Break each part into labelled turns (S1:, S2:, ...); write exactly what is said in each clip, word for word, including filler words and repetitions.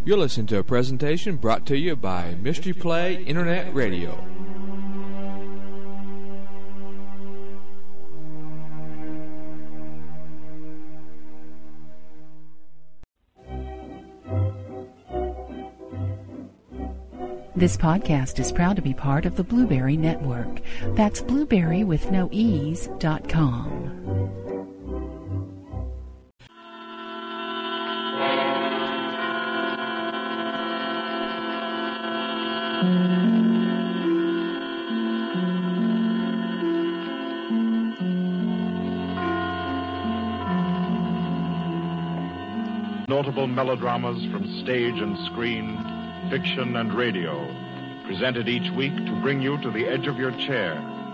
S1: You're listening to a presentation brought to you by Mystery Play Internet Radio.
S2: This podcast is proud to be part of the Blueberry Network. That's blueberry with no ease dot com.
S3: Notable melodramas from stage and screen, fiction and radio, presented each week to bring you to the edge of your chair.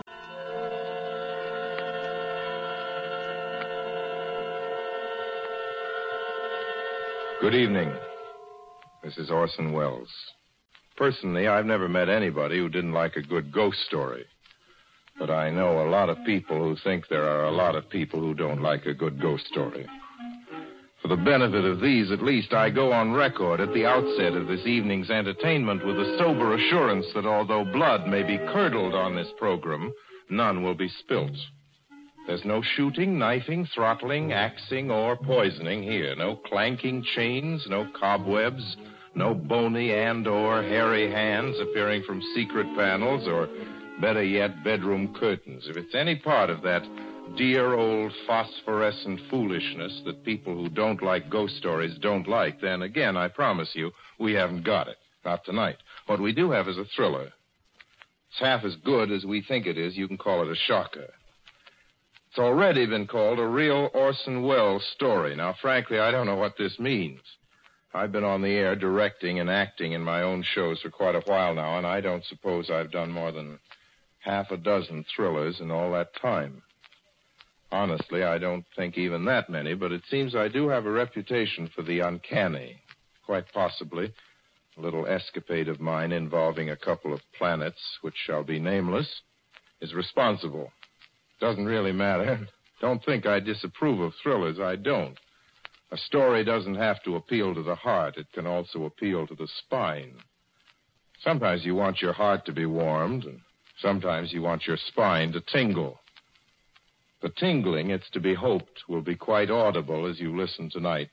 S4: Good evening. This is Orson Welles. Personally, I've never met anybody who didn't like a good ghost story. But I know a lot of people who think there are a lot of people who don't like a good ghost story. For the benefit of these, at least, I go on record at the outset of this evening's entertainment with a sober assurance that although blood may be curdled on this program, none will be spilt. There's no shooting, knifing, throttling, axing, or poisoning here. No clanking chains, no cobwebs, no bony and or hairy hands appearing from secret panels, or, better yet, bedroom curtains. If it's any part of that dear old phosphorescent foolishness that people who don't like ghost stories don't like, then again, I promise you, we haven't got it. Not tonight. What we do have is a thriller. It's half as good as we think it is. You can call it a shocker. It's already been called a real Orson Welles story. Now, frankly, I don't know what this means. I've been on the air directing and acting in my own shows for quite a while now, and I don't suppose I've done more than half a dozen thrillers in all that time. Honestly, I don't think even that many, but it seems I do have a reputation for the uncanny. Quite possibly, a little escapade of mine involving a couple of planets, which shall be nameless, is responsible. Doesn't really matter. Don't think I disapprove of thrillers. I don't. A story doesn't have to appeal to the heart. It can also appeal to the spine. Sometimes you want your heart to be warmed, and sometimes you want your spine to tingle. The tingling, it's to be hoped, will be quite audible as you listen tonight.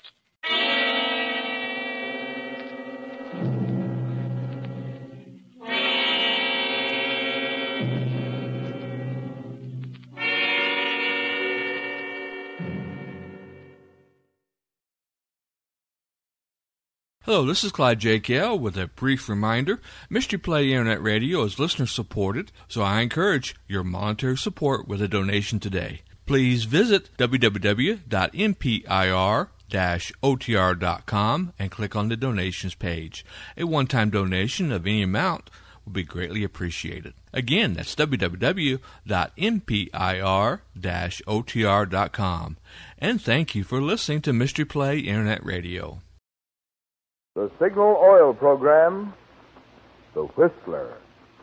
S1: Hello, this is Clyde J. Kell with a brief reminder. Mystery Play Internet Radio is listener-supported, so I encourage your monetary support with a donation today. Please visit w w w dot m p i r dash o t r dot com and click on the donations page. A one-time donation of any amount will be greatly appreciated. Again, that's w w w dot m p i r dash o t r dot com. And thank you for listening to Mystery Play Internet Radio.
S5: The Signal Oil Program, The Whistler.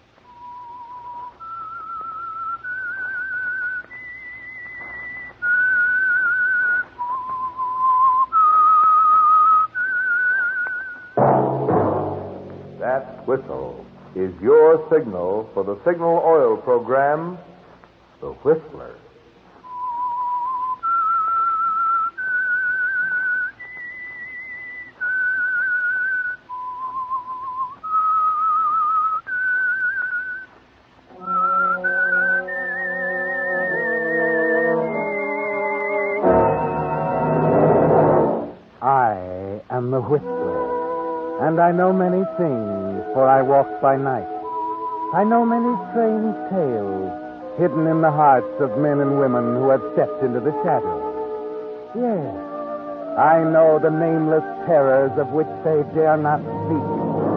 S5: That whistle is your signal for the Signal Oil Program, The Whistler.
S6: The Whistler, and I know many things, for I walk by night. I know many strange tales hidden in the hearts of men and women who have stepped into the shadows. Yes, I know the nameless terrors of which they dare not speak.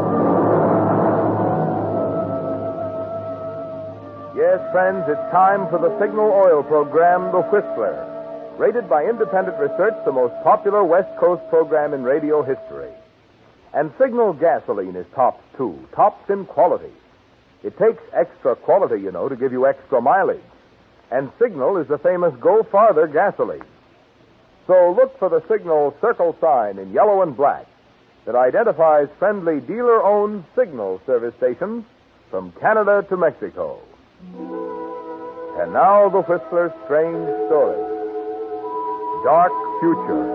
S5: Yes, friends, it's time for the Signal Oil Program, The Whistler. Rated by independent research, the most popular West Coast program in radio history. And Signal gasoline is tops, too. Tops in quality. It takes extra quality, you know, to give you extra mileage. And Signal is the famous Go Farther gasoline. So look for the Signal circle sign in yellow and black. that identifies friendly dealer-owned signal service stations from Canada to Mexico. And now the Whistler's strange story. Dark Future.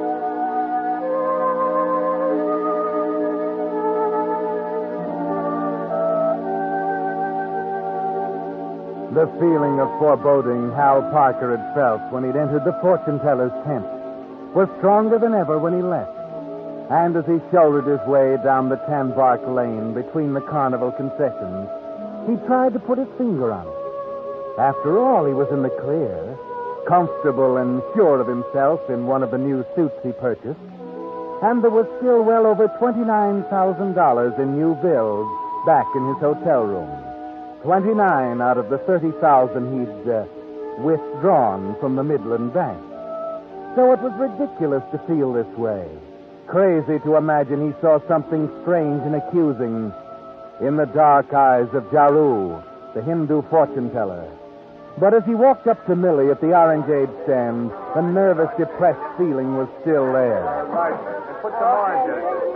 S6: The feeling of foreboding Hal Parker had felt when he'd entered the fortune teller's tent was stronger than ever when he left. And as he shouldered his way down the tan bark lane between the carnival concessions, he tried to put his finger on it. After all, he was in the clear, comfortable and sure of himself in one of the new suits he purchased. And there was still well over twenty-nine thousand dollars in new bills back in his hotel room. twenty-nine out of the thirty thousand he'd uh, withdrawn from the Midland Bank. So it was ridiculous to feel this way. Crazy to imagine he saw something strange and accusing in the dark eyes of Jaru, the Hindu fortune teller. But as he walked up to Millie at the orangeade stand, the nervous, depressed feeling was still there.
S5: Put some orange in it.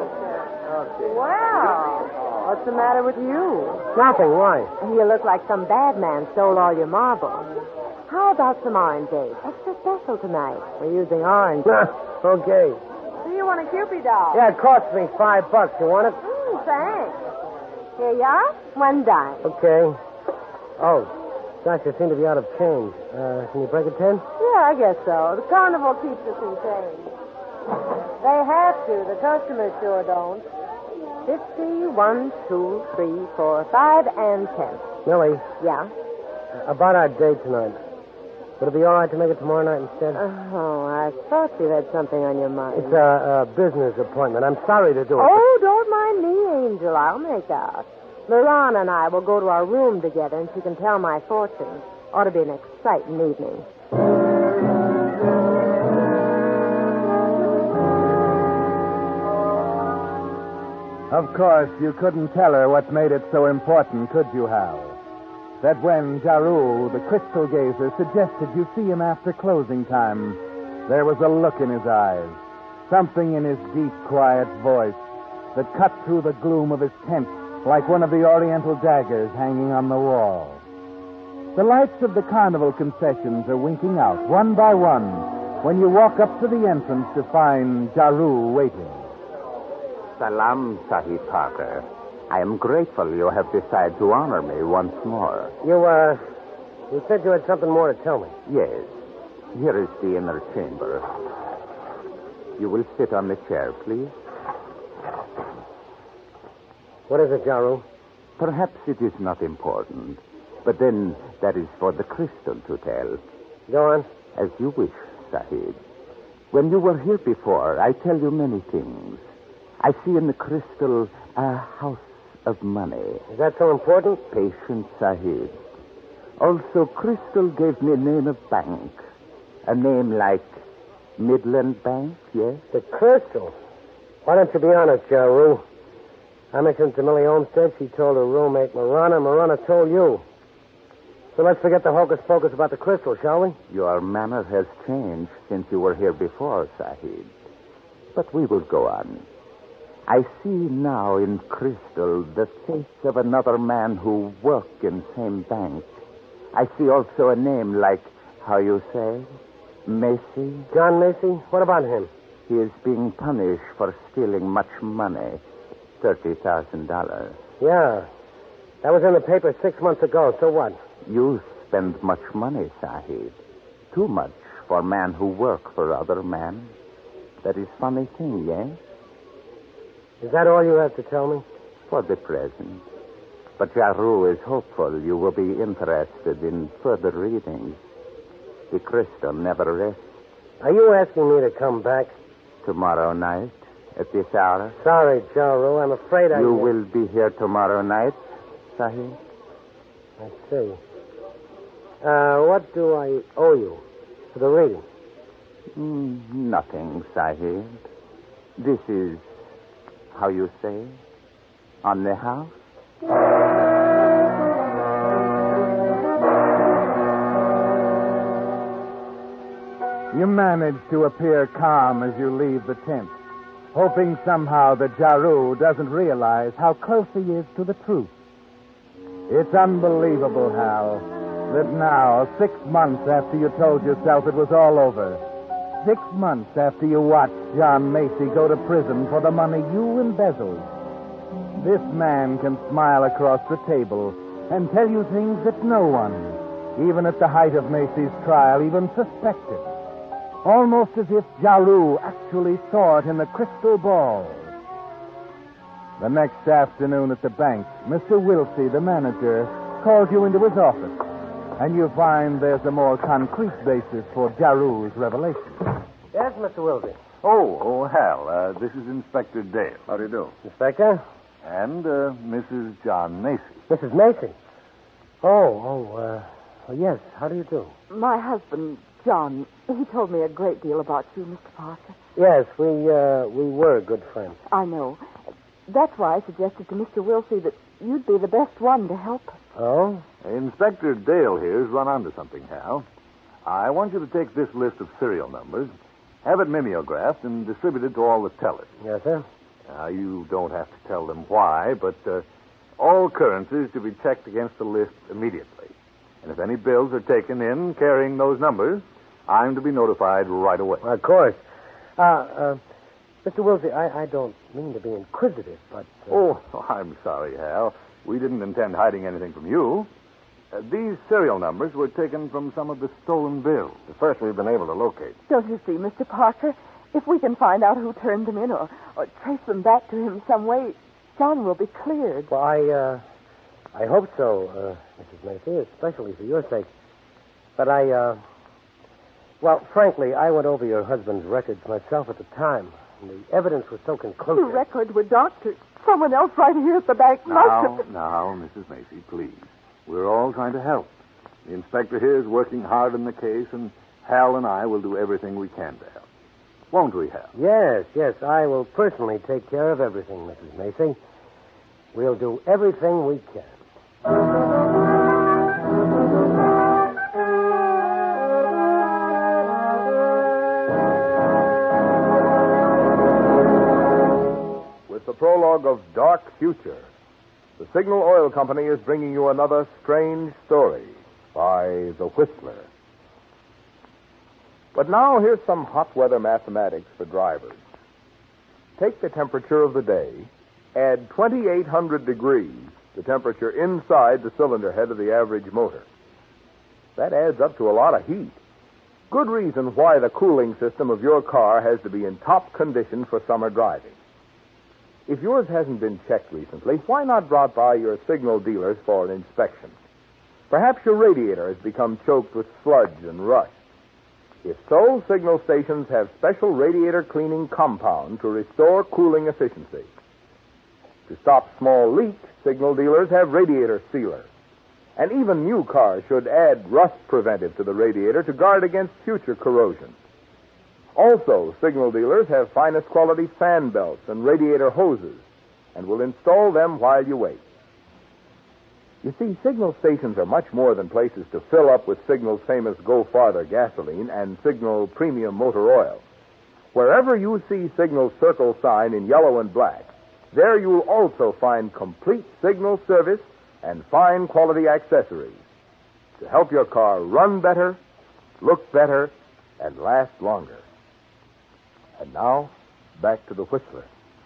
S7: Well, what's the matter with you?
S8: Nothing. Why?
S7: You look like some bad man stole all your marbles. How about some orangeade? Extra special tonight. We're using orange.
S8: Okay.
S7: Do you want a Cupid doll?
S8: Yeah, it cost me five bucks. You want it?
S7: Mm, thanks. Here you are. One dime.
S8: Okay. Oh, gosh, you seem to be out of change. Uh, can you break a ten?
S7: Yeah, I guess so. The carnival keeps us in change. They have to. The customers sure don't. Fifty, one, two, three, four, five, and ten.
S8: Millie,
S7: Yeah?
S8: about our date tonight. Would it be all right to make it tomorrow night instead?
S7: Oh, I thought you had something on your mind.
S8: It's a, a business appointment. I'm sorry to do it.
S7: Oh, don't mind me, Angel. I'll make out. Miran and I will go to our room together, and she can tell my fortune. Ought to be an exciting evening.
S6: Of course, you couldn't tell her what made it so important, could you, Hal? That when Jaru, the crystal gazer, suggested you see him after closing time, there was a look in his eyes, something in his deep, quiet voice that cut through the gloom of his tent like one of the oriental daggers hanging on the wall. The lights of the carnival concessions are winking out, one by one, when you walk up to the entrance to find Jaru waiting.
S9: Salam, Sahib Parker. I am grateful you have decided to honor me once more.
S8: You, uh, you said you had something more to tell me.
S9: Yes. Here is the inner chamber. You will sit on the chair, please.
S8: What is it, Jaru?
S9: Perhaps it is not important, but then that is for the crystal to tell.
S8: Go on.
S9: As you wish, Sahib. When you were here before, I tell you many things. I see in the crystal a house of money.
S8: Is that so important?
S9: Patient, Sahib. Also, crystal gave me a name of bank. A name like Midland Bank, yes?
S8: The crystal? Why don't you be honest, Jaru? I mentioned to Millie Olmsted. She told her roommate, Marana. Marana told you. So let's forget the hocus-pocus about the crystal, shall we?
S9: Your manner has changed since you were here before, Sahib. But we will go on. I see now in crystal the face of another man who worked in same bank. I see also a name like, how you say, Macy.
S8: John Macy? What about him?
S9: He is being punished for stealing much money, thirty thousand dollars.
S8: Yeah. That was in the paper six months ago. So what?
S9: You spend much money, Sahib. Too much for man who work for other man. That is funny thing, yes?
S8: Is that all you have to tell me?
S9: For the present. But Jaru is hopeful you will be interested in further readings. The crystal never rests.
S8: Are you asking me to come back?
S9: Tomorrow night, at this hour.
S8: Sorry, Jaru. I'm afraid I...
S9: You will be here tomorrow night, Sahib?
S8: I see. Uh, what do I owe you for the reading?
S9: Mm, nothing, Sahib. This is... how you say, on the house?
S6: You manage to appear calm as you leave the tent. hoping somehow that Jaru doesn't realize how close he is to the truth. It's unbelievable, Hal, that now, six months after you told yourself it was all over, six months after you watched John Macy go to prison for the money you embezzled, this man can smile across the table and tell you things that no one, even at the height of Macy's trial, even suspected. Almost as if Jaru actually saw it in the crystal ball. The next afternoon at the bank, Mister Wilsey, the manager, calls you into his office, and you find there's a more concrete basis for Jaru's revelation.
S8: Yes, Mister Wilsey.
S10: Oh, oh, Hal, uh, this is Inspector Dale. How do you do?
S8: Inspector?
S10: And uh, Missus John Macy.
S8: Missus Macy? Oh, oh, uh, oh, yes. How do you do?
S11: My husband, John, he told me a great deal about you, Mister Parker.
S8: Yes, we, uh, we were good friends.
S11: I know. That's why I suggested to Mister Wilsey that you'd be the best one to help us.
S8: Oh?
S10: Inspector Dale here's run onto something, Hal. I want you to take this list of serial numbers, have it mimeographed, and distributed to all the tellers.
S8: Yes, sir.
S10: Now, you don't have to tell them why, but uh, all currencies to be checked against the list immediately. And if any bills are taken in carrying those numbers, I'm to be notified right away.
S8: Of course. Uh, uh, Mister Wilsey, I, I don't mean to be inquisitive, but... Uh...
S10: Oh, I'm sorry, Hal. We didn't intend hiding anything from you. Uh, these serial numbers were taken from some of the stolen bills. The first we've been able to locate.
S11: Don't you see, Mister Parker? If we can find out who turned them in or, or trace them back to him some way, John will be cleared.
S8: Well, I, uh, I hope so, uh, Missus Macy, especially for your sake. But I, uh, well, frankly, I went over your husband's records myself at the time. And the evidence was so conclusive.
S11: The record with doctors. Someone else right here at the bank must
S10: Now,
S11: have...
S10: now, Missus Macy, please. We're all trying to help. The inspector here is working hard on the case, and Hal and I will do everything we can to help. Won't we, Hal?
S8: Yes, yes. I will personally take care of everything, Missus Macy. We'll do everything we can.
S5: With the prologue of Dark Future, the Signal Oil Company is bringing you another strange story by The Whistler. But now here's some hot weather mathematics for drivers. Take the temperature of the day, add twenty-eight hundred degrees, the temperature inside the cylinder head of the average motor. That adds up to a lot of heat. Good reason why the cooling system of your car has to be in top condition for summer driving. If yours hasn't been checked recently, why not drop by your Signal dealers for an inspection? Perhaps your radiator has become choked with sludge and rust. If so, Signal stations have special radiator cleaning compound to restore cooling efficiency. To stop small leaks, Signal dealers have radiator sealer. And even new cars should add rust preventive to the radiator to guard against future corrosion. Also, Signal dealers have finest quality fan belts and radiator hoses and will install them while you wait. You see, Signal stations are much more than places to fill up with Signal's famous Go Farther gasoline and Signal Premium Motor Oil. Wherever you see Signal's circle sign in yellow and black, there you'll also find complete Signal service and fine quality accessories to help your car run better, look better, and last longer. And now, back to the Whistler.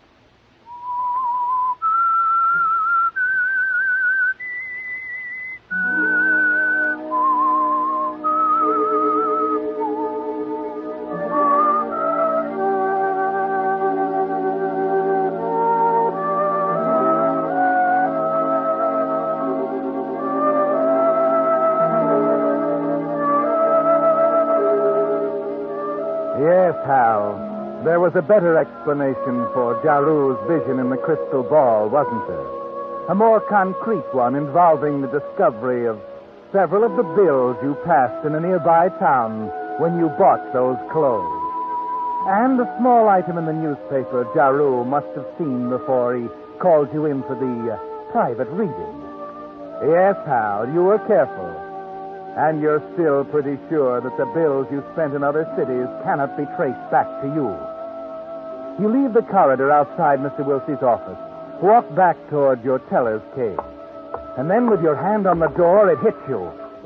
S6: Yes, Hal. There was a better explanation for Jaru's vision in the crystal ball, wasn't there? A more concrete one involving the discovery of several of the bills you passed in a nearby town when you bought those clothes. And a small item in the newspaper Jaru must have seen before he called you in for the uh, private reading. Yes, Hal, you were careful. And you're still pretty sure that the bills you spent in other cities cannot be traced back to you. You leave the corridor outside Mister Wilsey's office. Walk back toward your teller's cage. And then with your hand on the door, it hits you.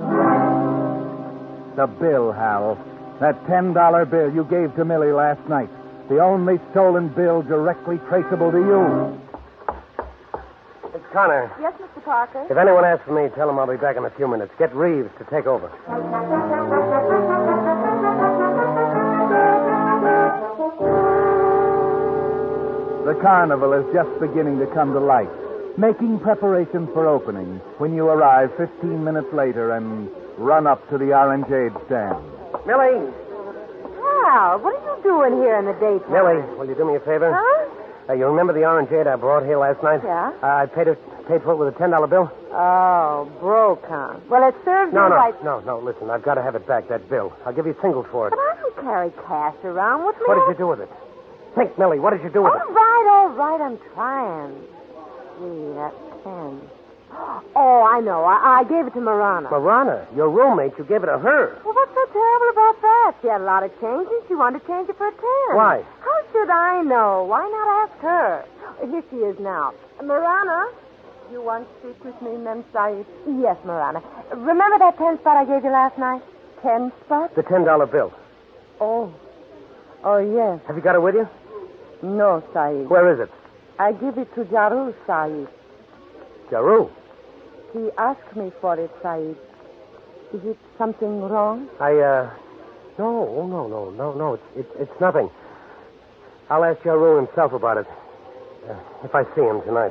S6: The bill, Hal. That ten dollar bill you gave to Millie last night. The only stolen bill directly traceable to you.
S8: It's Connor.
S11: Yes, Mister Parker?
S8: If anyone asks for me, tell them I'll be back in a few minutes. Get Reeves to take over.
S6: The carnival is just beginning to come to light, making preparations for opening when you arrive fifteen minutes later and run up to the orangeade stand.
S8: Millie!
S7: Hal, what are you doing here in the daytime?
S8: Millie, will you do me a favor?
S7: Huh?
S8: Uh, you remember the orangeade I brought here last night?
S7: Yeah.
S8: Uh, I paid, it, paid for it with a ten dollar bill.
S7: Oh, Brocon. Well, it serves
S8: No,
S7: you
S8: no,
S7: right.
S8: no, no, listen, I've got to have it back, that bill. I'll give you singles for it.
S7: But I don't carry cash around with me.
S8: What did you do with it? Think, Millie, what did you do with
S7: All
S8: it?
S7: right, all right, I'm trying. Gee, that pen. Oh, I know. I, I gave it to Marana.
S8: Marana, your roommate, you gave it to her.
S7: Well, what's so terrible about that? She had a lot of change, and she wanted to change it for a ten.
S8: Why?
S7: How should I know? Why not ask her? Here she is now. Marana, you want to speak with me, Mem Said? Yes, Marana. Remember that ten spot I gave you last night? Ten spot?
S8: The ten dollar bill.
S7: Oh. Oh, yes.
S8: Have you got it with you?
S7: No, Said.
S8: Where is it?
S7: I give it to Jaru, Said.
S8: Jaru.
S7: He asked me for it, Said. Is it something wrong?
S8: I, uh... No, no, no, no, no. It's, it, it's nothing. I'll ask Jaru himself about it. Uh, if I see him tonight.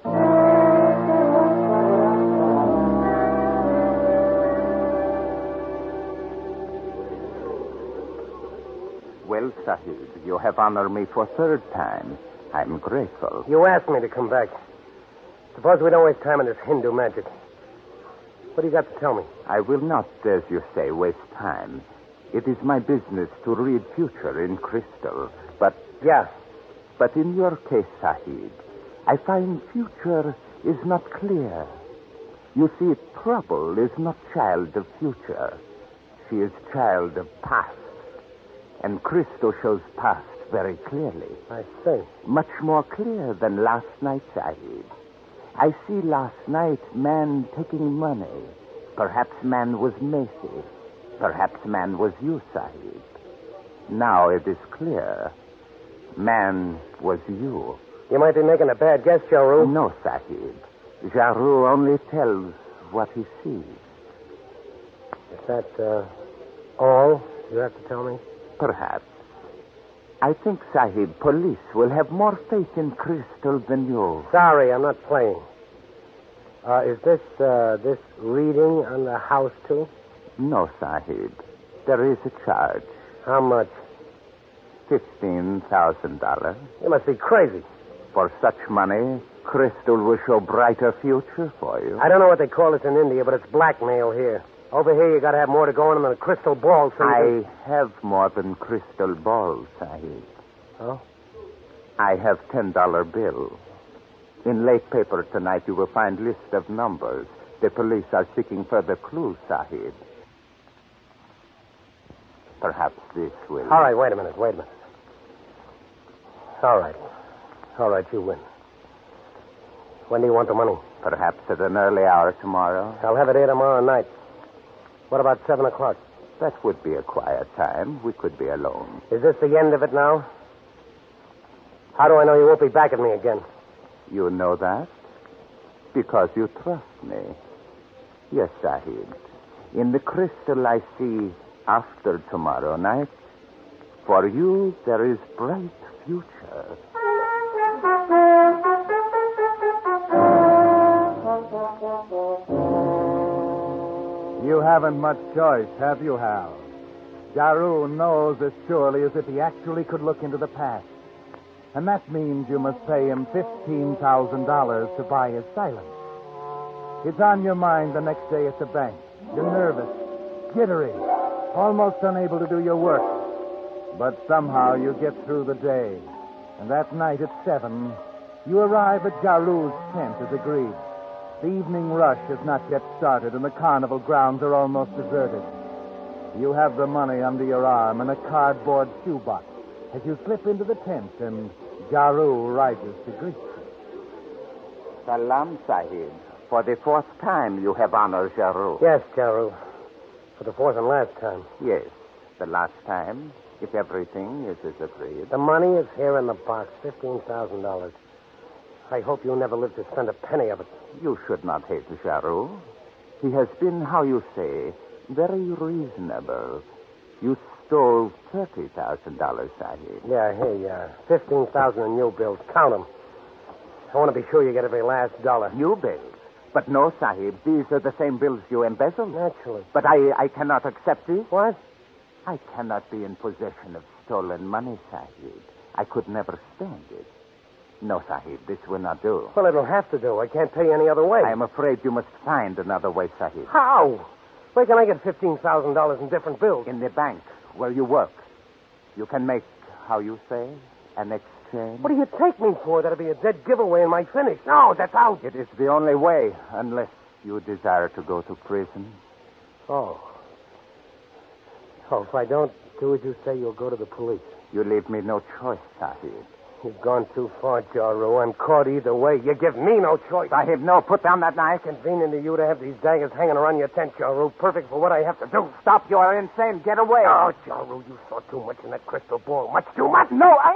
S9: Well, Sahib, you have honored me for third time. I'm grateful.
S8: You asked me to come back. Suppose we don't waste time on this Hindu magic. What do you got to tell me?
S9: I will not, as you say, waste time. It is my business to read future in crystal. But...
S8: Yeah.
S9: But in your case, Sahib, I find future is not clear. You see, trouble is not child of future. She is child of past. And crystal shows past very clearly.
S8: I see.
S9: Much more clear than last night, Sahib. I see last night man taking money. Perhaps man was Macy. Perhaps man was you, Sahib. Now it is clear. Man was you.
S8: You might be making a bad guess, Jaru.
S9: No, Sahib. Jaru only tells what he sees.
S8: Is that, uh, all you have to tell me?
S9: Perhaps. I think, Sahib, police will have more faith in crystal than you.
S8: Sorry, I'm not playing. Uh, is this, uh, this reading on the house, too?
S9: No, Sahib. There is a charge.
S8: How much?
S9: Fifteen thousand dollars.
S8: You must be crazy.
S9: For such money, crystal will show brighter future for you.
S8: I don't know what they call this in India, but it's blackmail here. Over here, you got to have more to go on than a crystal ball. So
S9: I
S8: can...
S9: have more than crystal balls, Sahib.
S8: Oh?
S9: I have ten dollar bill. In late paper tonight, you will find list of numbers. The police are seeking further clues, Sahib. Perhaps this will...
S8: All right, wait a minute, wait a minute. All right. All right, you win. When do you want the money?
S9: Perhaps at an early hour tomorrow.
S8: I'll have it here tomorrow night. What about seven o'clock?
S9: That would be a quiet time. We could be alone.
S8: Is this the end of it now? How do I know you won't be back at me again?
S9: You know that? Because you trust me. Yes, Sahib. In the crystal I see after tomorrow night, for you there is bright future.
S6: You haven't much choice, have you, Hal? Jaru knows as surely as if he actually could look into the past. And that means you must pay him fifteen thousand dollars to buy his silence. It's on your mind the next day at the bank. You're nervous, jittery, almost unable to do your work. But somehow you get through the day. And that night at seven, you arrive at Jaru's tent as agreed. The evening rush has not yet started, and the carnival grounds are almost deserted. You have the money under your arm in a cardboard shoebox, as you slip into the tent and Jaru rises to greet you.
S9: Salam, Sahib. For the fourth time you have honored Jaru.
S8: Yes, Jaru. For the fourth and last time.
S9: Yes, the last time, if everything is as agreed.
S8: The money is here in the box, fifteen thousand dollars. I hope you never live to spend a penny of it.
S9: You should not hate Jaru. He has been, how you say, very reasonable. You stole thirty thousand dollars, Sahib.
S8: Yeah, here you are. fifteen thousand dollars in new bills. Count them. I want to be sure you get every last dollar.
S9: New bills? But no, Sahib. These are the same bills you embezzled.
S8: Naturally.
S9: But I, I cannot accept these.
S8: What?
S9: I cannot be in possession of stolen money, Sahib. I could never stand it. No, Sahib, this will not do.
S8: Well, it'll have to do. I can't pay any other way.
S9: I am afraid you must find another way, Sahib.
S8: How? Where can I get fifteen thousand dollars in different bills?
S9: In the bank, where you work. You can make, how you say, an exchange.
S8: What do you take me for? That'll be a dead giveaway in my finish. No, that's out.
S9: It is the only way, unless you desire to go to prison.
S8: Oh. Oh, if I don't do as you say, you'll go to the police.
S9: You leave me no choice, Sahib.
S8: You've gone too far, Jaru. I'm caught either way. You give me no choice.
S9: Sahib, no, put down that knife.
S8: Convenient to you to have these daggers hanging around your tent, Jaru. Perfect for what I have to do.
S9: Stop, you are insane. Get away.
S8: Oh, Jaru, you saw too much in that crystal ball. Much too much.
S9: No, I...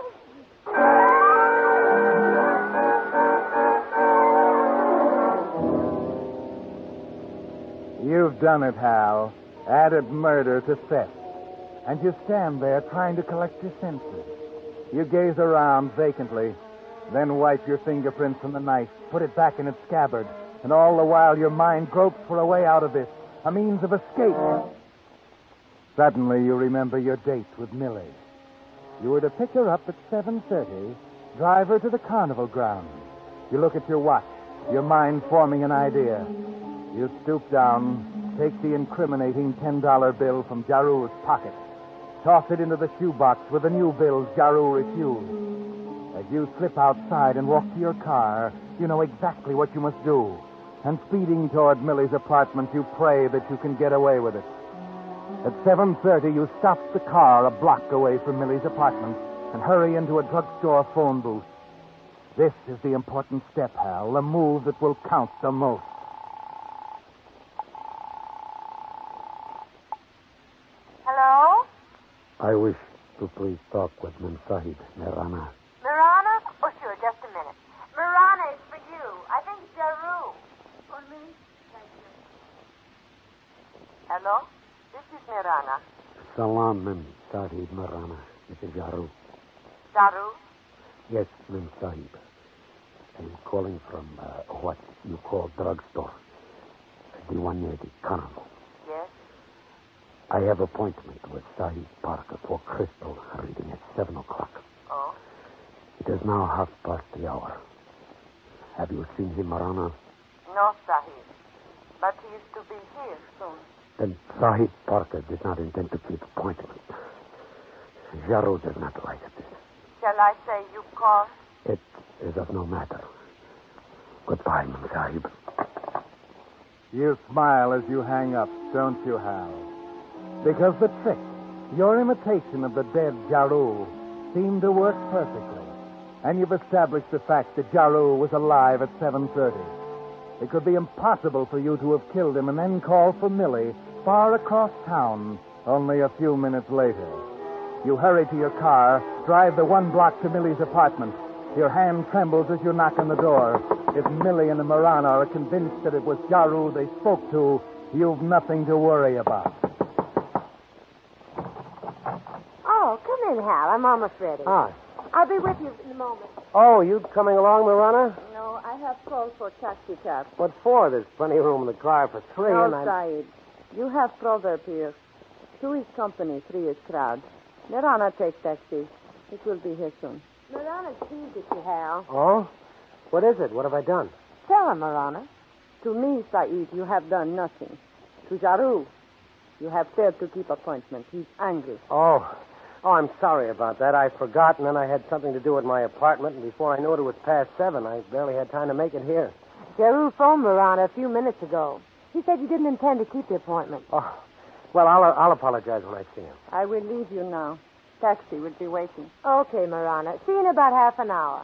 S6: You've done it, Hal. Added murder to theft. And you stand there trying to collect your senses. You gaze around vacantly, then wipe your fingerprints from the knife, put it back in its scabbard, and all the while your mind gropes for a way out of this, a means of escape. Suddenly you remember your date with Millie. You were to pick her up at seven thirty, drive her to the carnival grounds. You look at your watch, your mind forming an idea. You stoop down, take the incriminating ten dollar bill from Jaru's pocket, toss it into the shoebox with the new bills Jaru refused. As you slip outside and walk to your car, you know exactly what you must do. And speeding toward Millie's apartment, you pray that you can get away with it. At seven thirty, you stop the car a block away from Millie's apartment and hurry into a drugstore phone booth. This is the important step, Hal, the move that will count the most.
S7: Hello?
S12: I wish to please talk with Memsahib, Mirana.
S7: Mirana? Oh, sure, just a minute. Mirana, it's for you. I think it's Jaru. For me? Thank you. Hello? This is Mirana.
S12: Salam, Memsahib, Mirana. This is Jaru.
S7: Jaru?
S12: Yes, Memsahib. I'm calling from uh, what you call drugstore. The one near the carnival.
S7: Yes?
S12: I have appointment with Sahib Parker for crystal reading at seven o'clock.
S7: Oh?
S12: It is now half past the hour. Have you seen him, Marana?
S7: No, Sahib. But he is to be here soon.
S12: Then Sahib Parker did not intend to keep appointment. Jaru does not like this.
S7: Shall I say you called?
S12: It is of no matter. Goodbye, Mem Sahib.
S6: You smile as you hang up, don't you, Hal? Because the trick, your imitation of the dead Jaru, seemed to work perfectly. And you've established the fact that Jaru was alive at seven thirty. It could be impossible for you to have killed him and then call for Millie far across town only a few minutes later. You hurry to your car, drive the one block to Millie's apartment. Your hand trembles as you knock on the door. If Millie and Marana are convinced that it was Jaru they spoke to, you've nothing to worry about.
S7: Oh, come in, Hal. I'm almost ready.
S8: Ah.
S7: I'll be with you in a moment.
S8: Oh, you coming along, Marana?
S7: No, I have called for taxi cab.
S8: What for? There's plenty of room in the car for three.
S7: No,
S8: and I'm...
S7: Said. You have proverb here. Two is company, three is crowd. Marana takes taxi. It will be here soon. Marana's peeved at you, Hal.
S8: Oh? What is it? What have I done?
S7: Tell him, Marana. To me, Said, you have done nothing. To Jaru, you have failed to keep appointment. He's angry.
S8: Oh. Oh, I'm sorry about that. I forgot, and then I had something to do with my apartment, and before I knew it, it was past seven. I barely had time to make it here.
S7: Jaru phoned Marana a few minutes ago. He said you didn't intend to keep the appointment.
S8: Oh. Well, I'll, I'll apologize when I see him.
S7: I will leave you now.
S11: Taxi would be waiting.
S7: Okay, Marana. See you in about half an hour.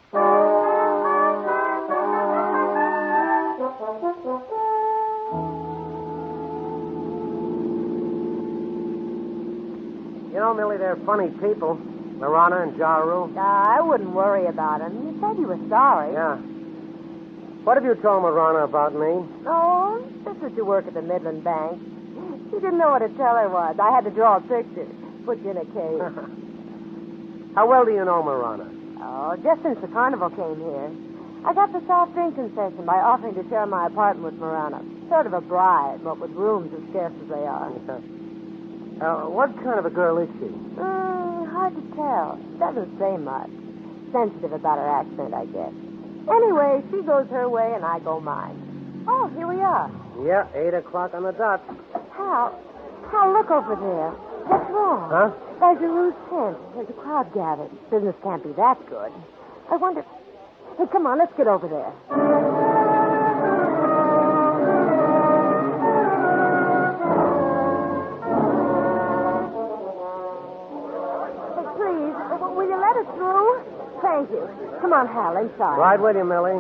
S8: You know, Millie, they're funny people. Marana and Jaru.
S7: Uh, I wouldn't worry about him. You said you were sorry.
S8: Yeah. What have you told Marana about me?
S7: Oh, this is to work at the Midland Bank. She didn't know what a teller was. I had to draw a picture. Put you in a cage.
S8: How well do you know Marana?
S7: Oh, just since the carnival came here. I got the soft drink concession by offering to share my apartment with Marana. Sort of a bribe, but with rooms as scarce as they are.
S8: Uh, what kind of a girl is she?
S7: Mm, hard to tell. Doesn't say much. Sensitive about her accent, I guess. Anyway, she goes her way and I go mine. Oh, here we are.
S8: Yeah, eight o'clock on the dot.
S7: Hal, Hal, look over there. What's wrong?
S8: Huh?
S7: By Giroux's tent. There's a crowd gathered. Business can't be that good. I wonder... Hey, come on, let's get over there. Hey, please, will you let us through? Thank you. Come on, Hal, inside.
S8: Right with you, Millie.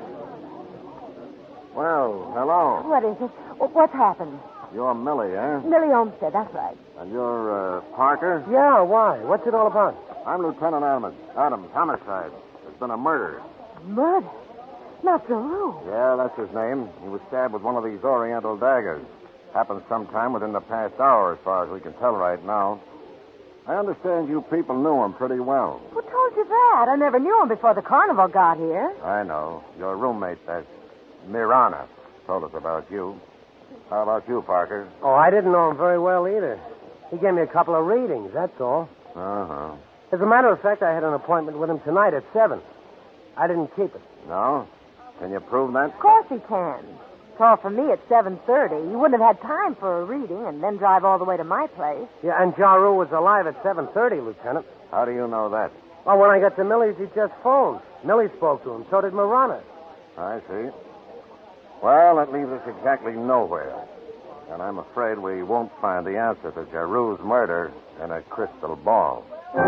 S13: Well, hello.
S7: What is it? What's happened?
S13: You're Millie, eh?
S7: Millie Olmsted, that's right.
S13: And you're, uh, Parker?
S8: Yeah, why? What's it all about?
S13: I'm Lieutenant Adams. Adams, homicide. There's been a murder.
S7: Murder? Not Giroux.
S13: Yeah, that's his name. He was stabbed with one of these Oriental daggers. Happened sometime within the past hour, as far as we can tell right now. I understand you people knew him pretty well.
S7: Who told you that? I never knew him before the carnival got here.
S13: I know. Your roommate, that Mirana, told us about you. How about you, Parker?
S8: Oh, I didn't know him very well either. He gave me a couple of readings, that's all.
S13: Uh-huh.
S8: As a matter of fact, I had an appointment with him tonight at seven. I didn't keep it.
S13: No? Can you prove that?
S7: Of course he can. Call for me at seven thirty. You wouldn't have had time for a reading and then drive all the way to my place.
S8: Yeah, and Jaru was alive at seven thirty, Lieutenant.
S13: How do you know that?
S8: Well, when I got to Millie's, he just phoned. Millie spoke to him. So did Marana.
S13: I see. Well, that leaves us exactly nowhere. And I'm afraid we won't find the answer to Jaru's murder in a crystal ball.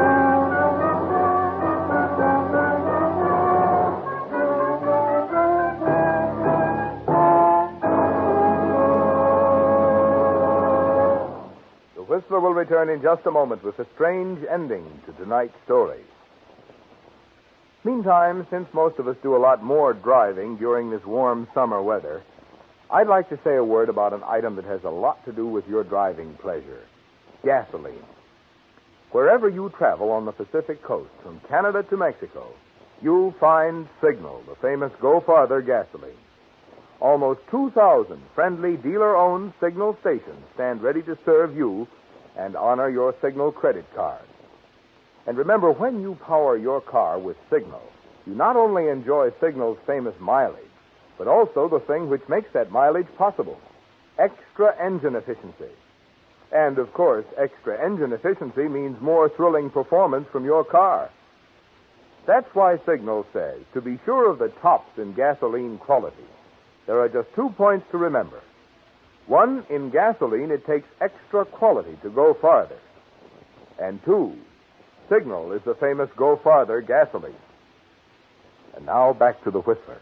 S5: The Whistler will return in just a moment with a strange ending to tonight's story. Meantime, since most of us do a lot more driving during this warm summer weather, I'd like to say a word about an item that has a lot to do with your driving pleasure: gasoline. Wherever you travel on the Pacific coast, from Canada to Mexico, you'll find Signal, the famous Go Farther gasoline. Almost two thousand friendly dealer-owned Signal stations stand ready to serve you and honor your Signal credit card. And remember, when you power your car with Signal, you not only enjoy Signal's famous mileage, but also the thing which makes that mileage possible: extra engine efficiency. And, of course, extra engine efficiency means more thrilling performance from your car. That's why Signal says, to be sure of the tops in gasoline quality, there are just two points to remember. One, in gasoline, it takes extra quality to go farther. And two, Signal is the famous Go Farther gasoline. And now back to the Whistler.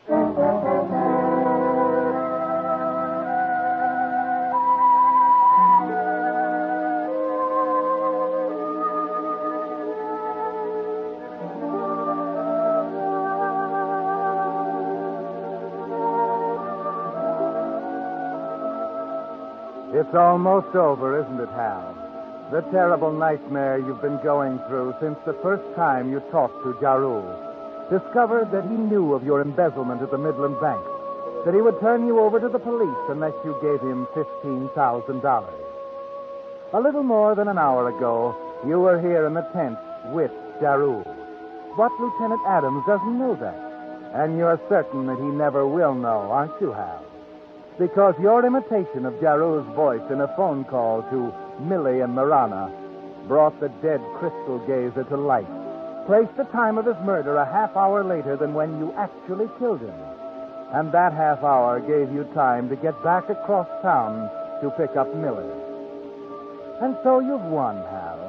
S6: It's almost over, isn't it, Hal? The terrible nightmare you've been going through since the first time you talked to Jaru. Discovered that he knew of your embezzlement at the Midland Bank. That he would turn you over to the police unless you gave him fifteen thousand dollars. A little more than an hour ago, you were here in the tent with Jaru. But Lieutenant Adams doesn't know that. And you're certain that he never will know, aren't you, Hal? Because your imitation of Jaru's voice in a phone call to Millie and Marana brought the dead crystal gazer to light. Placed the time of his murder a half hour later than when you actually killed him. And that half hour gave you time to get back across town to pick up Millie. And so you've won, Hal.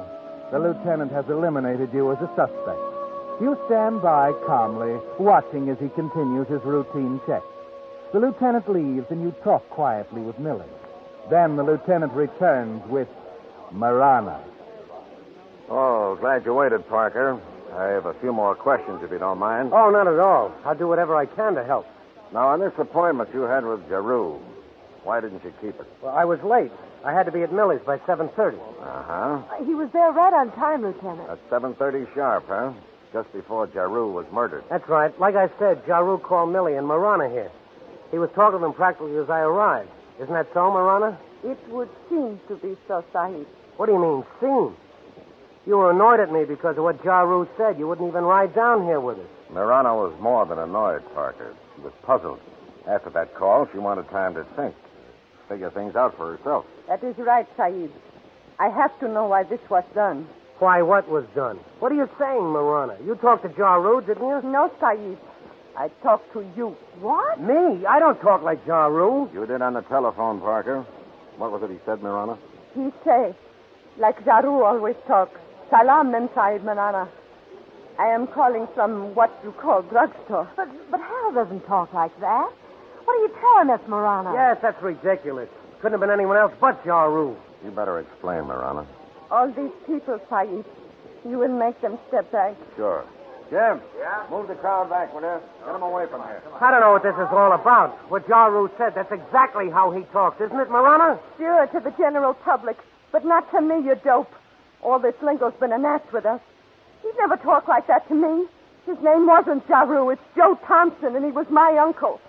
S6: The lieutenant has eliminated you as a suspect. You stand by calmly, watching as he continues his routine check. The lieutenant leaves, and you talk quietly with Millie. Then the lieutenant returns with Marana.
S13: Oh, glad you waited, Parker. I have a few more questions, if you don't mind.
S8: Oh, not at all. I'll do whatever I can to help.
S13: Now, on this appointment you had with Giroux, why didn't you keep it?
S8: Well, I was late. I had to be at Millie's by seven thirty.
S13: Uh-huh.
S7: He was there right on time, Lieutenant.
S13: At seven thirty sharp, huh? Just before Giroux was murdered.
S8: That's right. Like I said, Jaru called Millie and Marana here. He was talking to them practically as I arrived. Isn't that so, Marana?
S7: It would seem to be so, Sahib.
S8: What do you mean, seem? You were annoyed at me because of what Jaru said. You wouldn't even ride down here with us.
S13: Marana was more than annoyed, Parker. She was puzzled. After that call, she wanted time to think, figure things out for herself.
S7: That is right, Sahib. I have to know why this was done.
S8: Why, what was done? What are you saying, Marana? You talked to Jaru, didn't you?
S7: No, Sahib. I talked to you. What?
S8: Me? I don't talk like Jaru.
S13: You did on the telephone, Parker. What was it he said, Marana?
S7: He say, like Jaru always talk, Salam, Mem Sahib Marana. I am calling from what you call drugstore.
S14: But, but Hal doesn't talk like that. What are you telling us, Marana?
S8: Yes, that's ridiculous. Couldn't have been anyone else but Jaru.
S13: You better explain, Marana.
S7: All these people, Sahib, you will make them step back.
S13: Sure. Jim. Yeah? Move the crowd back with us. Get them away from here.
S8: I don't know what this is all about. What Jaru said, that's exactly how he talks, isn't it, Marana?
S7: Sure, to the general public, but not to me, you dope. All this lingo's been a gnat with us. He's never talked like that to me. His name wasn't Jaru, it's Joe Thompson, and he was my uncle.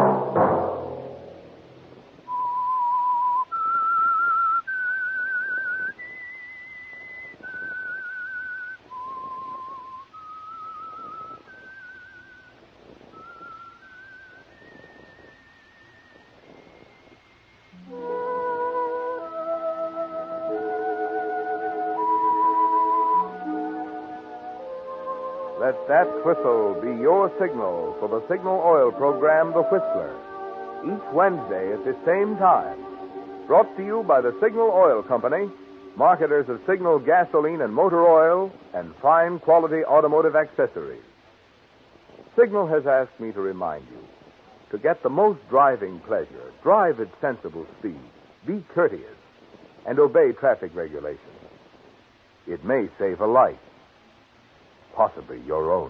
S5: Let that whistle be your signal for the Signal Oil program, The Whistler. Each Wednesday at this same time. Brought to you by the Signal Oil Company, marketers of Signal gasoline and motor oil and fine quality automotive accessories. Signal has asked me to remind you, to get the most driving pleasure, drive at sensible speed, be courteous, and obey traffic regulations. It may save a life. Possibly your own.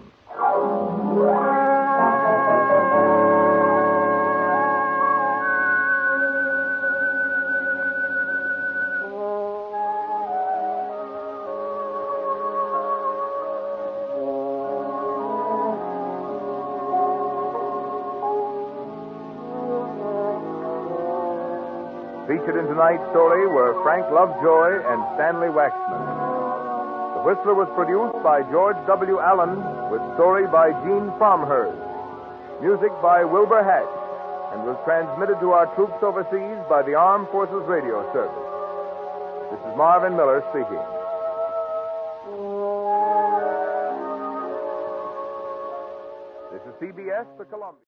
S5: Featured in tonight's story were Frank Lovejoy and Stanley Waxman. The Whistler was produced by George W. Allen with story by Gene Fromhurst, music by Wilbur Hatch, and was transmitted to our troops overseas by the Armed Forces Radio Service. This is Marvin Miller speaking. This is C B S, the Columbia.